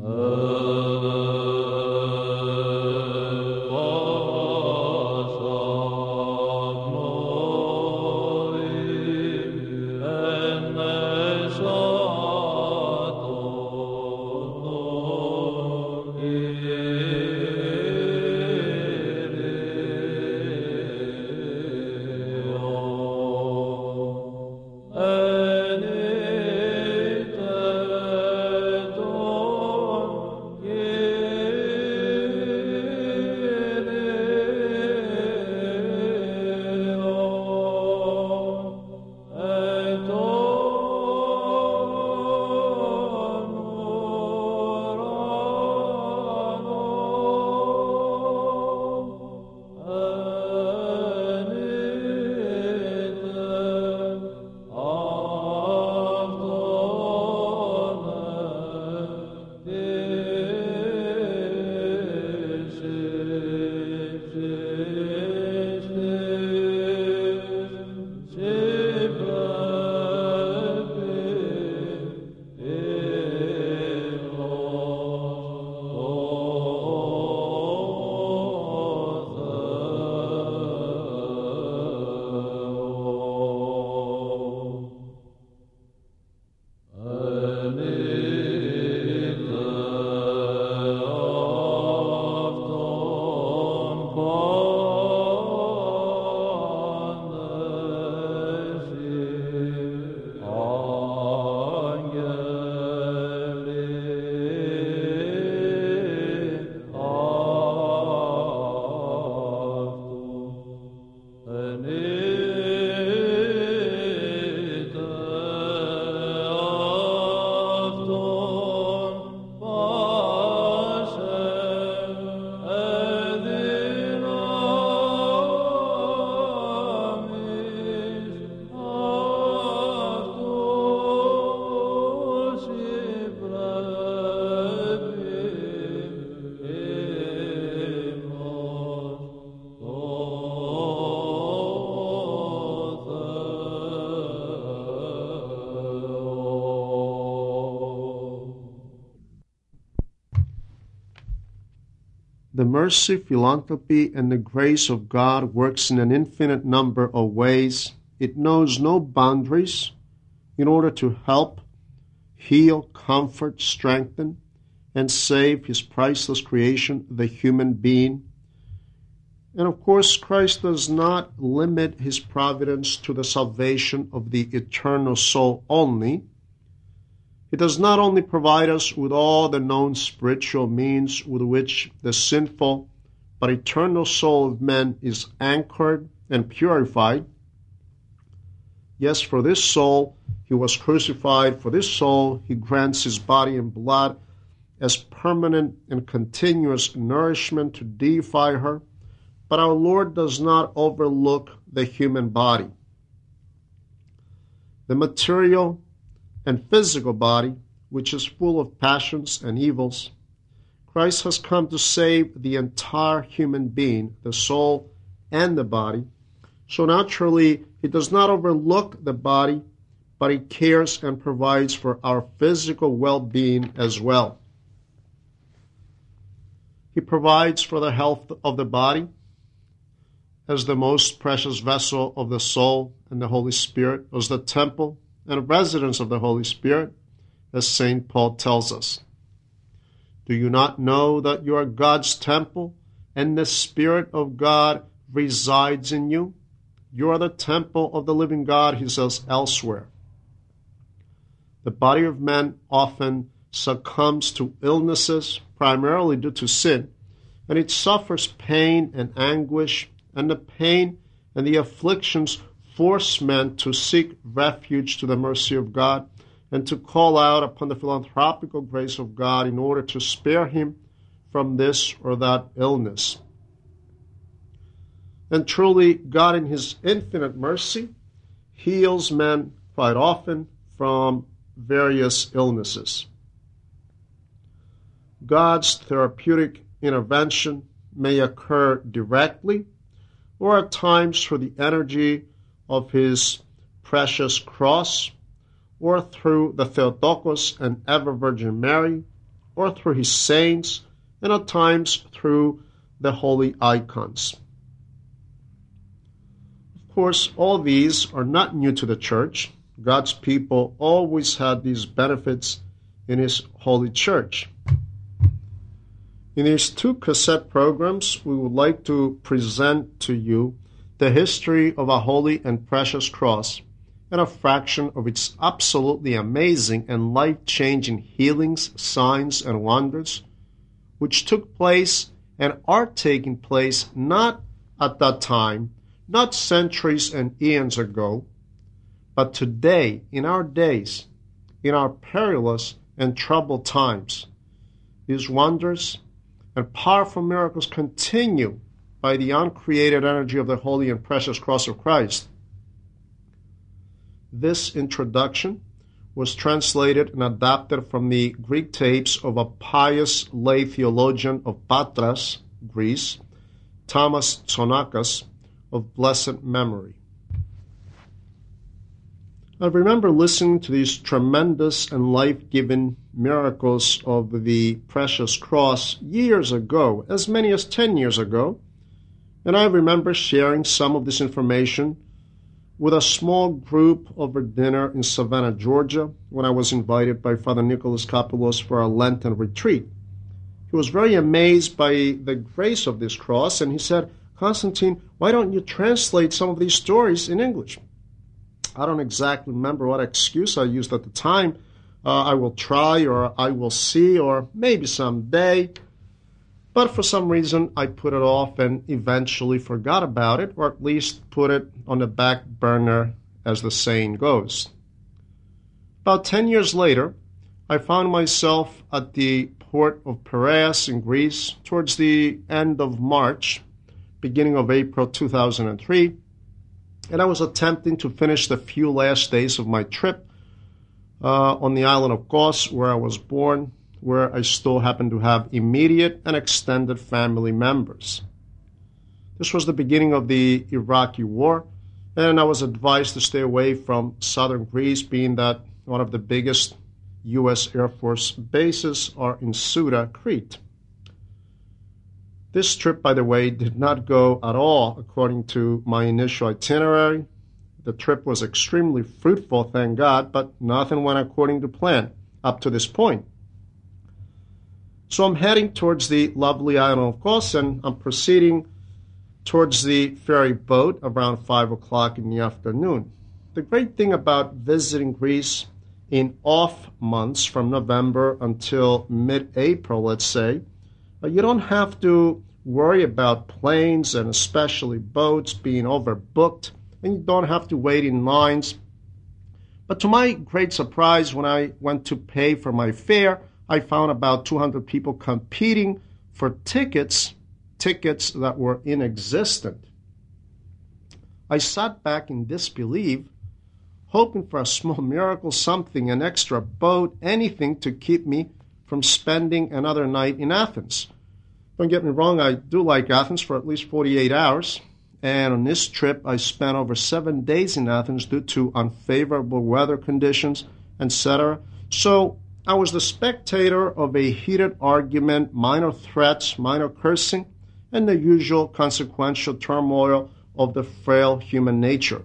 The mercy, philanthropy, and the grace of God works in an infinite number of ways. It knows no boundaries in order to help, heal, comfort, strengthen, and save His priceless creation, the human being. And of course, Christ does not limit His providence to the salvation of the eternal soul only. He does not only provide us with all the known spiritual means with which the sinful but eternal soul of man is anchored and purified. Yes, for this soul He was crucified. For this soul He grants His body and blood as permanent and continuous nourishment to deify her. But our Lord does not overlook the human body. The material and physical body, which is full of passions and evils, Christ has come to save the entire human being, the soul and the body. So naturally, He does not overlook the body, but He cares and provides for our physical well-being as well. He provides for the health of the body as the most precious vessel of the soul and the Holy Spirit, as the temple and a residence of the Holy Spirit, as St. Paul tells us. Do you not know that you are God's temple, and the Spirit of God resides in you? You are the temple of the living God, he says elsewhere. The body of man often succumbs to illnesses, primarily due to sin, and it suffers pain and anguish, and the pain and the afflictions force men to seek refuge to the mercy of God and to call out upon the philanthropical grace of God in order to spare him from this or that illness. And truly, God in His infinite mercy heals men quite often from various illnesses. God's therapeutic intervention may occur directly or at times through the energy of His precious cross, or through the Theotokos and ever Virgin Mary, or through his saints, and at times through the holy icons. Of course, all these are not new to the church. God's people always had these benefits in his holy church. In these two cassette programs, we would like to present to you the history of a holy and precious cross and a fraction of its absolutely amazing and life-changing healings, signs, and wonders, which took place and are taking place not at that time, not centuries and eons ago, but today, in our days, in our perilous and troubled times. These wonders and powerful miracles continue by the uncreated energy of the holy and precious cross of Christ. This introduction was translated and adapted from the Greek tapes of a pious lay theologian of Patras, Greece, Thomas Tsonakas, of blessed memory. I remember listening to these tremendous and life-giving miracles of the precious cross years ago, as many as 10 years ago, and I remember sharing some of this information with a small group over dinner in Savannah, Georgia, when I was invited by Father Nicholas Kapelos for a Lenten retreat. He was very amazed by the grace of this cross, and he said, "Constantine, why don't you translate some of these stories in English?" I don't exactly remember what excuse I used at the time. I will try, or I will see, or maybe someday. But for some reason, I put it off and eventually forgot about it, or at least put it on the back burner, as the saying goes. About 10 years later, I found myself at the port of Piraeus in Greece towards the end of March, beginning of April 2003, and I was attempting to finish the few last days of my trip on the island of Kos, where I was born, where I still happen to have immediate and extended family members. This was the beginning of the Iraqi war, and I was advised to stay away from southern Greece, being that one of the biggest U.S. Air Force bases are in Souda, Crete. This trip, by the way, did not go at all according to my initial itinerary. The trip was extremely fruitful, thank God, but nothing went according to plan up to this point. So I'm heading towards the lovely island of Kos, and I'm proceeding towards the ferry boat around 5 o'clock in the afternoon. The great thing about visiting Greece in off months from November until mid-April, let's say, you don't have to worry about planes and especially boats being overbooked, and you don't have to wait in lines. But to my great surprise, when I went to pay for my fare, I found about 200 people competing for tickets that were inexistent. I sat back in disbelief, hoping for a small miracle, something, an extra boat, anything to keep me from spending another night in Athens. Don't get me wrong, I do like Athens for at least 48 hours, and on this trip I spent over 7 days in Athens due to unfavorable weather conditions, etc. So I was the spectator of a heated argument, minor threats, minor cursing, and the usual consequential turmoil of the frail human nature.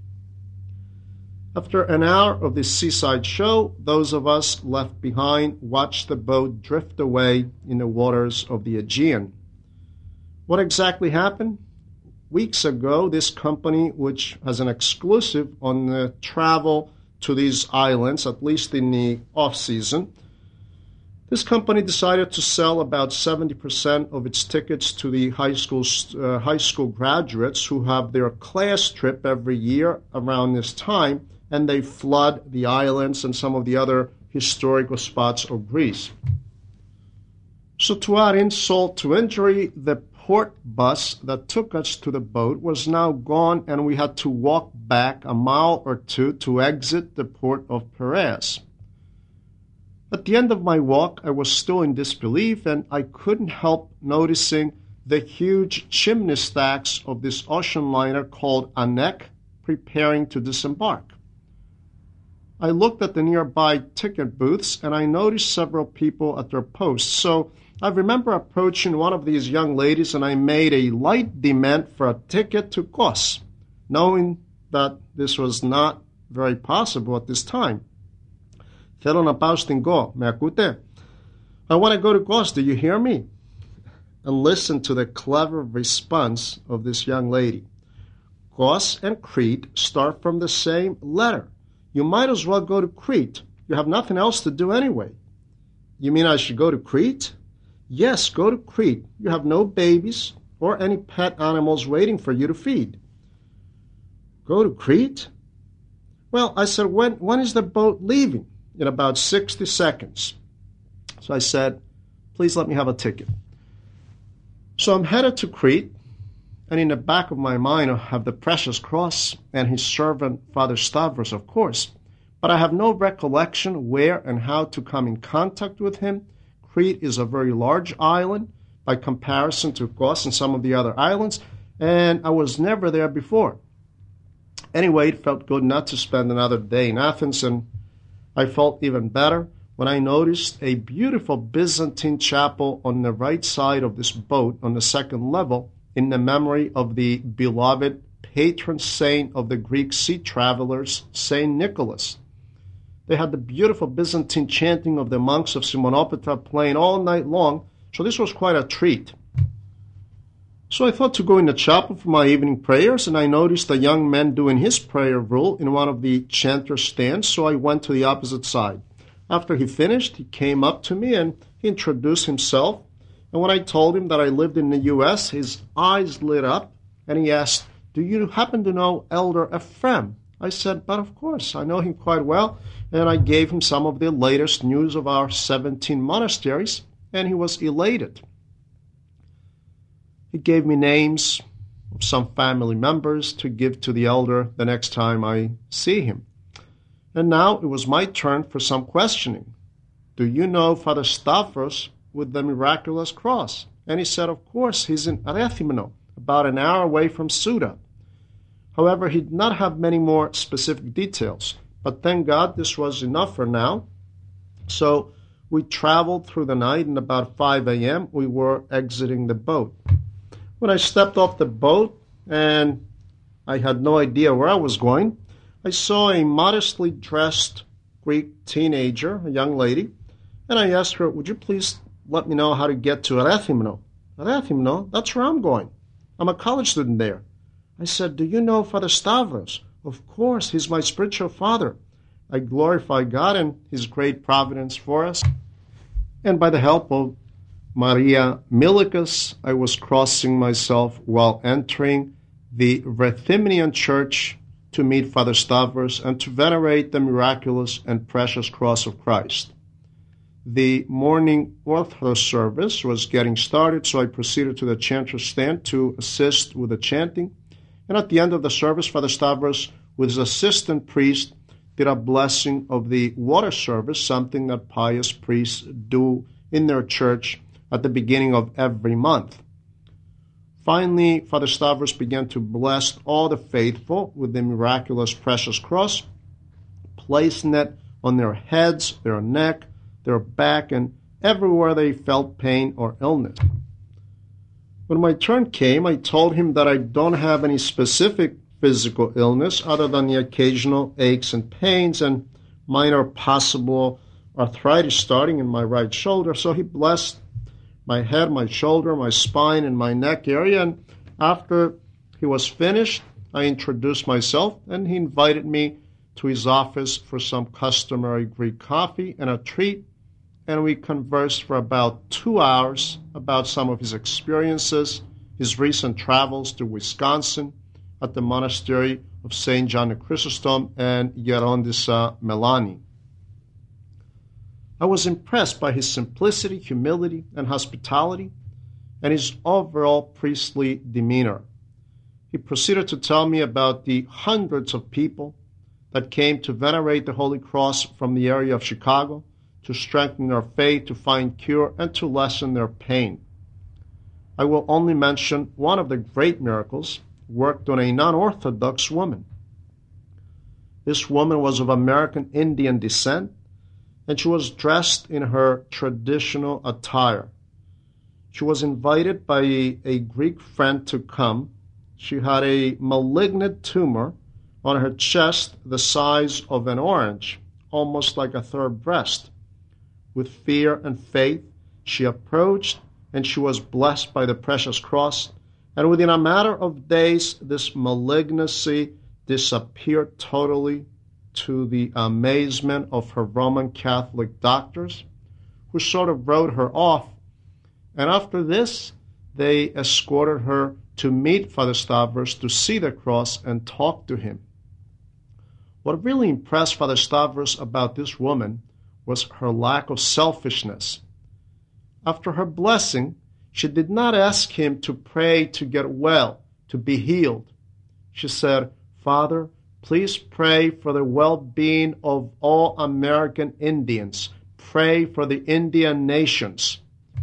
After an hour of this seaside show, those of us left behind watched the boat drift away in the waters of the Aegean. What exactly happened? Weeks ago, this company, which has an exclusive on the travel to these islands, at least in the off-season, this company decided to sell about 70% of its tickets to the high school graduates who have their class trip every year around this time, and they flood the islands and some of the other historical spots of Greece. So to add insult to injury, the port bus that took us to the boat was now gone, and we had to walk back a mile or two to exit the port of Piraeus. At the end of my walk, I was still in disbelief, and I couldn't help noticing the huge chimney stacks of this ocean liner called Anek preparing to disembark. I looked at the nearby ticket booths and I noticed several people at their posts. So I remember approaching one of these young ladies and I made a light demand for a ticket to Kos, knowing that this was not very possible at this time. Θέλω να πάω στην Go. Me acute? I want to go to Kos. Do you hear me? And listen to the clever response of this young lady. Kos and Crete start from the same letter. You might as well go to Crete. You have nothing else to do anyway. You mean I should go to Crete? Yes, go to Crete. You have no babies or any pet animals waiting for you to feed. Go to Crete? Well, I said, when is the boat leaving? In about 60 seconds. So I said, please let me have a ticket. So I'm headed to Crete, and in the back of my mind I have the precious cross and his servant, Father Stavros, of course. But I have no recollection where and how to come in contact with him. Crete is a very large island by comparison to Kos and some of the other islands, and I was never there before. Anyway, it felt good not to spend another day in Athens, and I felt even better when I noticed a beautiful Byzantine chapel on the right side of this boat on the second level in the memory of the beloved patron saint of the Greek sea travelers, Saint Nicholas. They had the beautiful Byzantine chanting of the monks of Simonopeta playing all night long, so this was quite a treat. So I thought to go in the chapel for my evening prayers, and I noticed a young man doing his prayer rule in one of the chanter stands, so I went to the opposite side. After he finished, he came up to me and he introduced himself. And when I told him that I lived in the U.S., his eyes lit up and he asked, do you happen to know Elder Ephraim? I said, but of course, I know him quite well. And I gave him some of the latest news of our 17 monasteries, and he was elated. He gave me names of some family members to give to the elder the next time I see him. And now it was my turn for some questioning. Do you know Father Stavros with the miraculous cross? And he said, of course, he's in Arethymno, about an hour away from Suda. However, he did not have many more specific details. But thank God this was enough for now. So we traveled through the night, and about 5 a.m. we were exiting the boat. When I stepped off the boat and I had no idea where I was going, I saw a modestly dressed Greek teenager, a young lady, and I asked her, would you please let me know how to get to Arethymno? Arethymno? That's where I'm going. I'm a college student there. I said, do you know Father Stavros? Of course, he's my spiritual father. I glorify God and his great providence for us. And by the help of Maria Milikas, I was crossing myself while entering the Rethymnian church to meet Father Stavros and to venerate the miraculous and precious cross of Christ. The morning Orthodox service was getting started, so I proceeded to the chanter stand to assist with the chanting. And at the end of the service, Father Stavros, with his assistant priest, did a blessing of the water service, something that pious priests do in their church at the beginning of every month. Finally, Father Stavros began to bless all the faithful with the miraculous precious cross, placing it on their heads, their neck, their back, and everywhere they felt pain or illness. When my turn came, I told him that I don't have any specific physical illness other than the occasional aches and pains and minor possible arthritis starting in my right shoulder. So he blessed my head, my shoulder, my spine, and my neck area. And after he was finished, I introduced myself, and he invited me to his office for some customary Greek coffee and a treat. And we conversed for about 2 hours about some of his experiences, his recent travels to Wisconsin at the monastery of St. John the Chrysostom and Gerondisa Melani. I was impressed by his simplicity, humility, and hospitality, and his overall priestly demeanor. He proceeded to tell me about the hundreds of people that came to venerate the Holy Cross from the area of Chicago, to strengthen their faith, to find cure, and to lessen their pain. I will only mention one of the great miracles worked on a non-Orthodox woman. This woman was of American Indian descent, and she was dressed in her traditional attire. She was invited by a Greek friend to come. She had a malignant tumor on her chest the size of an orange, almost like a third breast. With fear and faith, she approached, and she was blessed by the precious cross. And within a matter of days, this malignancy disappeared totally, to the amazement of her Roman Catholic doctors, who sort of wrote her off. And after this, they escorted her to meet Father Stavros, to see the cross and talk to him. What really impressed Father Stavros about this woman was her lack of selfishness. After her blessing, she did not ask him to pray to get well, to be healed. She said, "Father, please pray for the well-being of all American Indians. Pray for the Indian nations."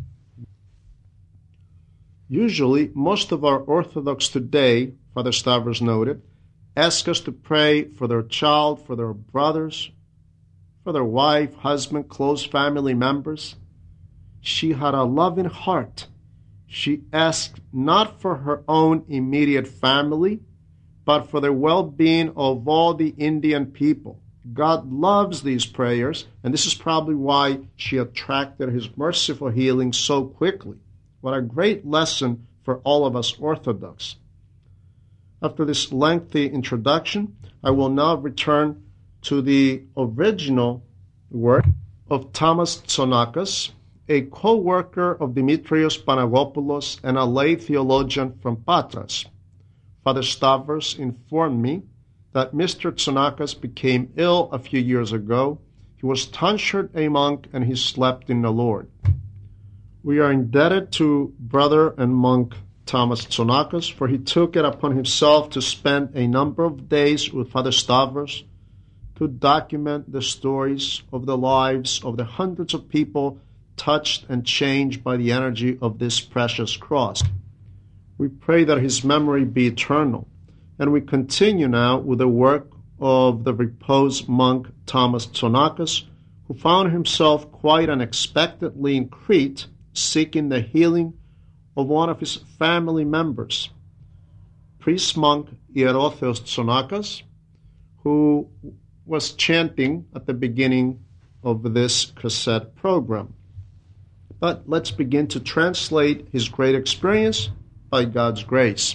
Usually, most of our Orthodox today, Father Stavros noted, ask us to pray for their child, for their brothers, for their wife, husband, close family members. She had a loving heart. She asked not for her own immediate family, but for the well-being of all the Indian people. God loves these prayers, and this is probably why she attracted his merciful healing so quickly. What a great lesson for all of us Orthodox. After this lengthy introduction, I will now return to the original work of Thomas Tsonakas, a co-worker of Dimitrios Panagopoulos and a lay theologian from Patras. Father Stavros informed me that Mr. Tsonakas became ill a few years ago. He was tonsured a monk, and he slept in the Lord. We are indebted to brother and monk Thomas Tsonakas, for he took it upon himself to spend a number of days with Father Stavros to document the stories of the lives of the hundreds of people touched and changed by the energy of this precious cross. We pray that his memory be eternal, and we continue now with the work of the reposed monk Thomas Tsonakas, who found himself quite unexpectedly in Crete, seeking the healing of one of his family members, priest-monk Hierotheos Tsonakas, who was chanting at the beginning of this cassette program. But let's begin to translate his great experience by God's grace.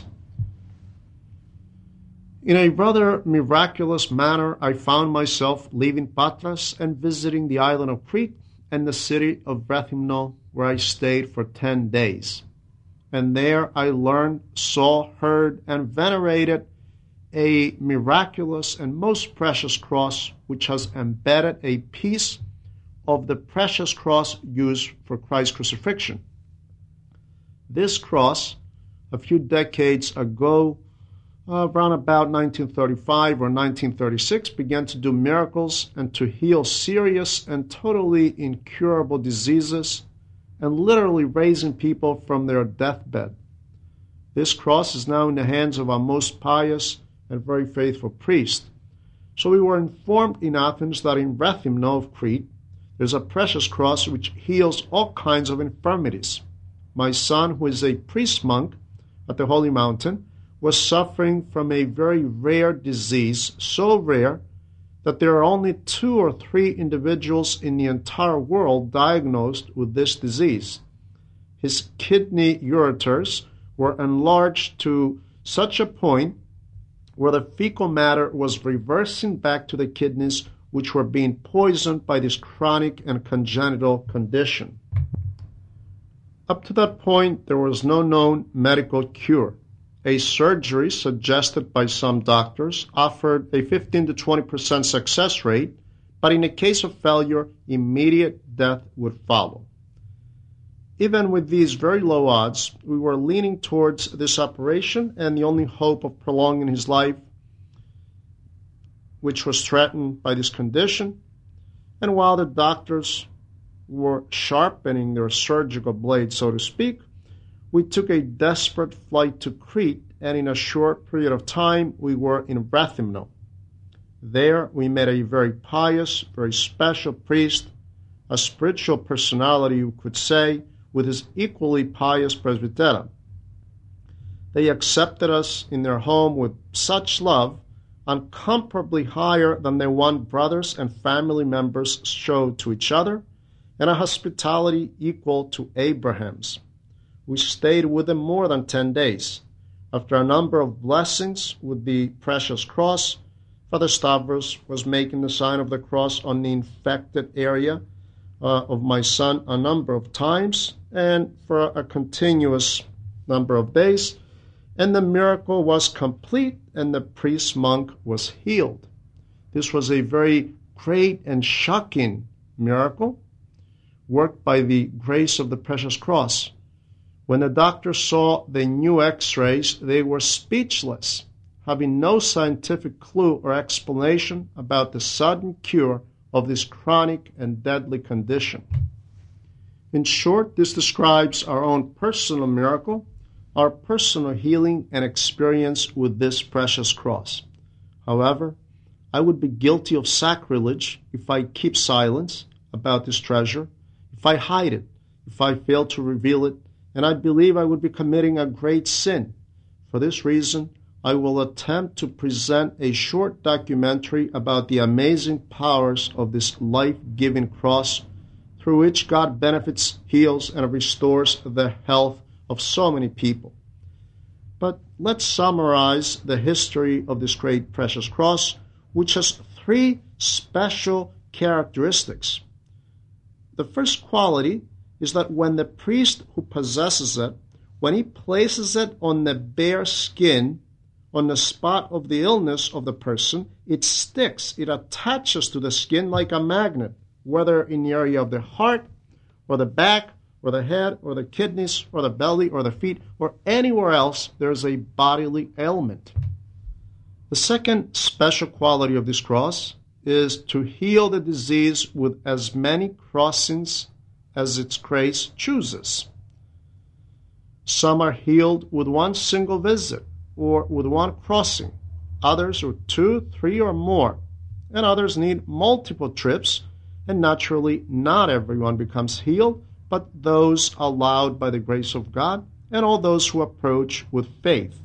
In a rather miraculous manner, I found myself leaving Patras and visiting the island of Crete and the city of Rethymno, where I stayed for 10 days. And there I learned, saw, heard, and venerated a miraculous and most precious cross, which has embedded a piece of the precious cross used for Christ's crucifixion. This cross, a few decades ago, around about 1935 or 1936, began to do miracles and to heal serious and totally incurable diseases, and literally raising people from their deathbed. This cross is now in the hands of our most pious and very faithful priest. So we were informed in Athens that in Rethymno of Crete, there's a precious cross which heals all kinds of infirmities. My son, who is a priest monk at the Holy Mountain, was suffering from a very rare disease, so rare that there are only 2 or 3 individuals in the entire world diagnosed with this disease. His kidney ureters were enlarged to such a point where the fecal matter was reversing back to the kidneys, which were being poisoned by this chronic and congenital condition. Up to that point, there was no known medical cure. A surgery suggested by some doctors offered a 15 to 20% success rate, but in the case of failure, immediate death would follow. Even with these very low odds, we were leaning towards this operation and the only hope of prolonging his life, which was threatened by this condition. And while the doctors were sharpening their surgical blade, so to speak, we took a desperate flight to Crete, and in a short period of time, we were in Rethymno. There we met a very pious, very special priest, a spiritual personality, you could say, with his equally pious presbytera. They accepted us in their home with such love, incomparably higher than the one brothers and family members showed to each other, and a hospitality equal to Abraham's. We stayed with them more than 10 days. After a number of blessings with the precious cross, Father Stavros was making the sign of the cross on the infected area of my son a number of times and for a continuous number of days, and the miracle was complete and the priest monk was healed. This was a very great and shocking miracle worked by the grace of the precious cross. When the doctors saw the new x-rays, they were speechless, having no scientific clue or explanation about the sudden cure of this chronic and deadly condition. In short, this describes our own personal miracle, our personal healing and experience with this precious cross. However, I would be guilty of sacrilege if I keep silence about this treasure, if I hide it, if I fail to reveal it, and I believe I would be committing a great sin. For this reason, I will attempt to present a short documentary about the amazing powers of this life-giving cross through which God benefits, heals, and restores the health of so many people. But let's summarize the history of this great precious cross, which has 3 special characteristics. The first quality is that when the priest who possesses it, when he places it on the bare skin, on the spot of the illness of the person, it sticks, it attaches to the skin like a magnet, whether in the area of the heart, or the back, or the head, or the kidneys, or the belly, or the feet, or anywhere else there's a bodily ailment. The second special quality of this cross is to heal the disease with as many crossings as its grace chooses. Some are healed with one single visit, or with one crossing. Others with 2, 3, or more. And others need multiple trips, and naturally not everyone becomes healed, but those allowed by the grace of God, and all those who approach with faith.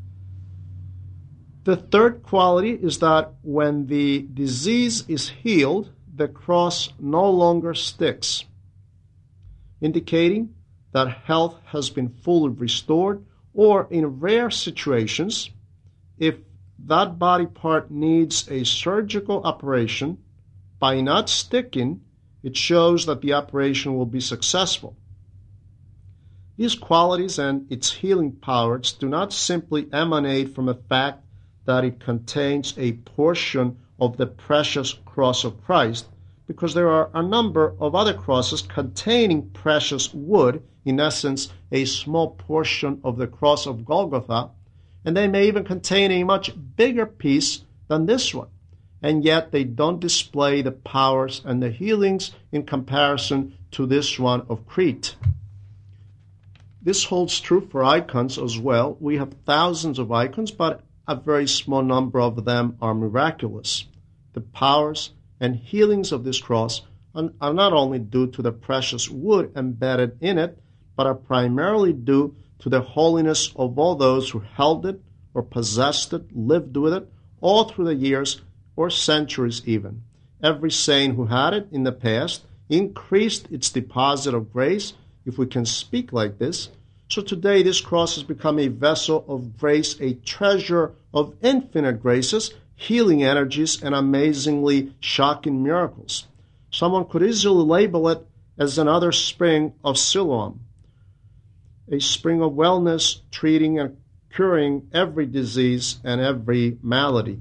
The third quality is that when the disease is healed, the cross no longer sticks, indicating that health has been fully restored, or in rare situations, if that body part needs a surgical operation, by not sticking, it shows that the operation will be successful. These qualities and its healing powers do not simply emanate from the fact that it contains a portion of the precious cross of Christ, because there are a number of other crosses containing precious wood, in essence, a small portion of the cross of Golgotha, and they may even contain a much bigger piece than this one, and yet they don't display the powers and the healings in comparison to this one of Crete. This holds true for icons as well. We have thousands of icons, but a very small number of them are miraculous. The powers and healings of this cross are not only due to the precious wood embedded in it, but are primarily due to the holiness of all those who held it or possessed it, lived with it, all through the years or centuries even. Every saint who had it in the past increased its deposit of grace, if we can speak like this. So today this cross has become a vessel of grace, a treasure of infinite graces, healing energies, and amazingly shocking miracles. Someone could easily label it as another spring of Siloam, a spring of wellness, treating and curing every disease and every malady.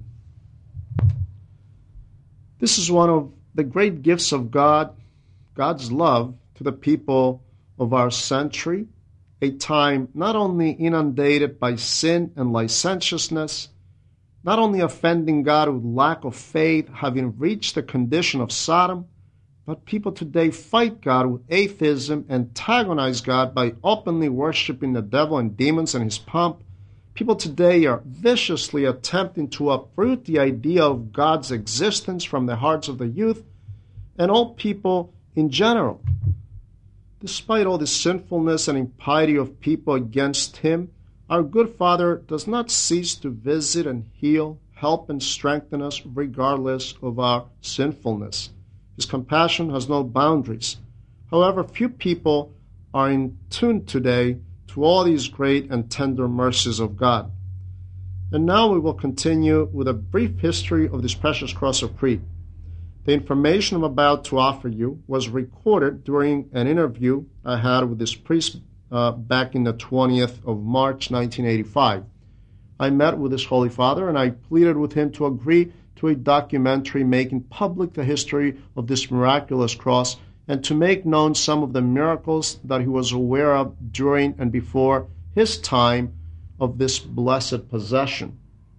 This is one of the great gifts of God, God's love to the people of our century, a time not only inundated by sin and licentiousness, not only offending God with lack of faith, having reached the condition of Sodom, but people today fight God with atheism, antagonize God by openly worshiping the devil and demons and his pomp, People today are viciously attempting to uproot the idea of God's existence from the hearts of the youth and all people in general. Despite all the sinfulness and impiety of people against Him, our good Father does not cease to visit and heal, help and strengthen us regardless of our sinfulness. His compassion has no boundaries. However, few people are in tune today to all these great and tender mercies of God. And now we will continue with a brief history of this precious cross of Crete. The information I'm about to offer you was recorded during an interview I had with this priest back in the 20th of March 1985. I met with this Holy Father and I pleaded with him to agree to a documentary making public the history of this miraculous cross and to make known some of the miracles that he was aware of during and before his time of this blessed possession.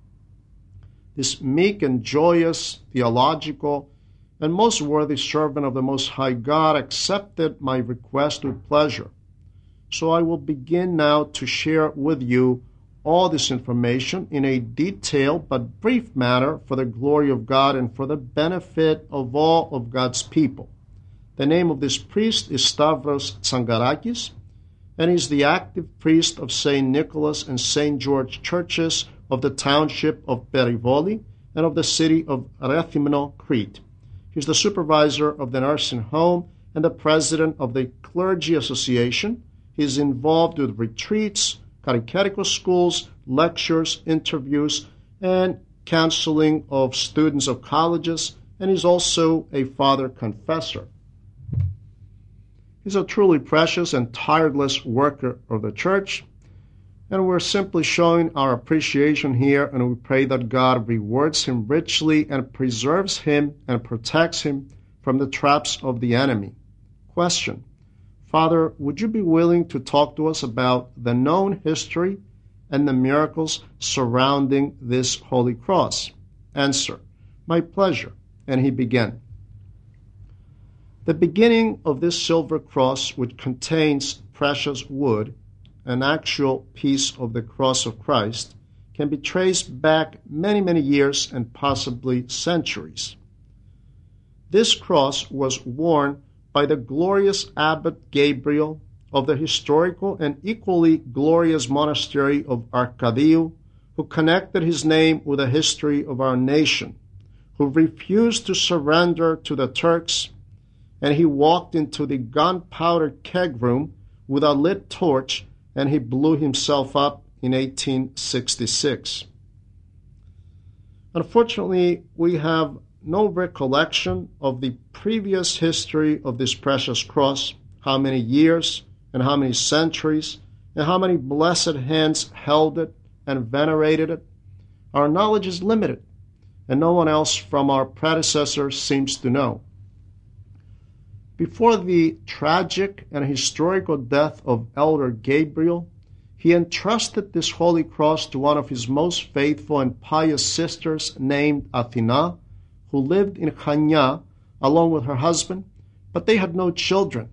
This meek and joyous, theological, and most worthy servant of the Most High God accepted my request with pleasure. So I will begin now to share with you all this information in a detailed but brief manner for the glory of God and for the benefit of all of God's people. The name of this priest is Stavros Tsangarakis, and he's the active priest of St. Nicholas and St. George churches of the township of Perivoli and of the city of Rethymno, Crete. He's the supervisor of the nursing home and the president of the Clergy Association. He's involved with retreats, catechetical schools, lectures, interviews, and counseling of students of colleges, and he's also a father confessor. He's a truly precious and tireless worker of the church, and we're simply showing our appreciation here, and we pray that God rewards him richly and preserves him and protects him from the traps of the enemy. Question: Father, would you be willing to talk to us about the known history and the miracles surrounding this Holy Cross? Answer: my pleasure. And he began. The beginning of this silver cross, which contains precious wood, an actual piece of the cross of Christ, can be traced back many, many years and possibly centuries. This cross was worn by the glorious Abbot Gabriel of the historical and equally glorious monastery of Arcadiu, who connected his name with the history of our nation, who refused to surrender to the Turks, and he walked into the gunpowder keg room with a lit torch and he blew himself up in 1866. Unfortunately, we have no recollection of the previous history of this precious cross, how many years and how many centuries and how many blessed hands held it and venerated it. Our knowledge is limited, and no one else from our predecessors seems to know. Before the tragic and historical death of Elder Gabriel, he entrusted this holy cross to one of his most faithful and pious sisters named Athena, who lived in Chania along with her husband, but they had no children.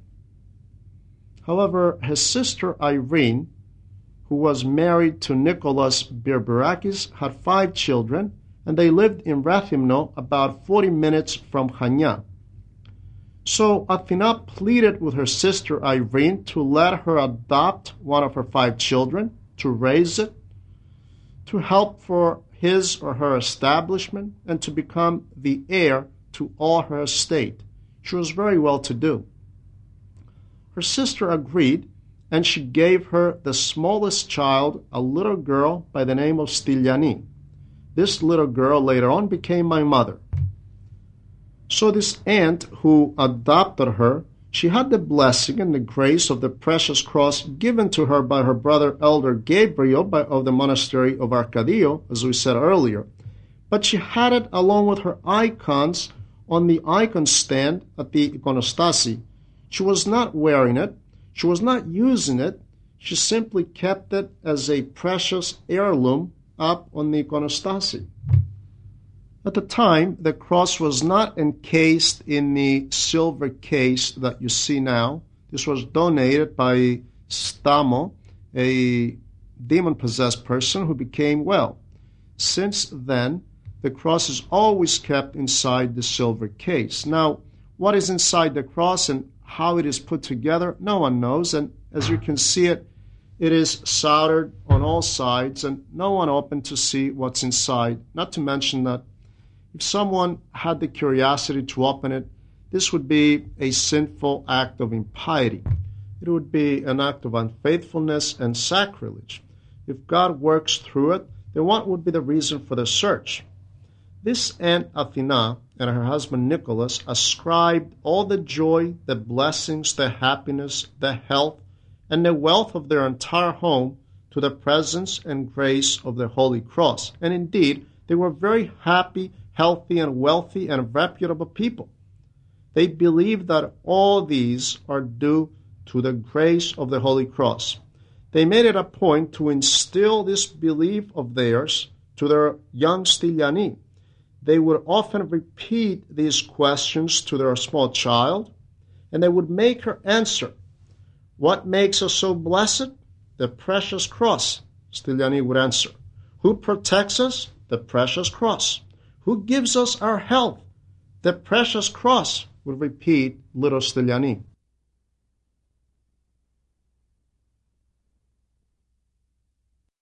However, his sister Irene, who was married to Nicholas Berberakis, had 5 children, and they lived in Rethymno, about 40 minutes from Chania. So Athena pleaded with her sister Irene to let her adopt one of her 5 children, to raise it, to help for his or her establishment, and to become the heir to all her estate. She was very well to do. Her sister agreed, and she gave her the smallest child, a little girl by the name of Styliani. This little girl later on became my mother. So this aunt who adopted her, she had the blessing and the grace of the precious cross given to her by her brother Elder Gabriel of the monastery of Arcadio, as we said earlier. But she had it along with her icons on the icon stand at the iconostasi. She was not wearing it. She was not using it. She simply kept it as a precious heirloom up on the iconostasi. At the time, the cross was not encased in the silver case that you see now. This was donated by Stamo, a demon-possessed person who became well. Since then, the cross is always kept inside the silver case. Now, what is inside the cross and how it is put together, no one knows. And as you can see it, it is soldered on all sides and no one opened to see what's inside. Not to mention that if someone had the curiosity to open it, this would be a sinful act of impiety. It would be an act of unfaithfulness and sacrilege. If God works through it, then what would be the reason for the search? This Aunt Athena and her husband Nicholas ascribed all the joy, the blessings, the happiness, the health, and the wealth of their entire home to the presence and grace of the Holy Cross. And indeed, they were very happy, healthy, and wealthy and reputable people. They believed that all these are due to the grace of the Holy Cross. They made it a point to instill this belief of theirs to their young Styliani. They would often repeat these questions to their small child, and they would make her answer, "What makes us so blessed? The precious cross," Styliani would answer. "Who protects us? The precious cross. Who gives us our health? The precious cross," would repeat little Styliani.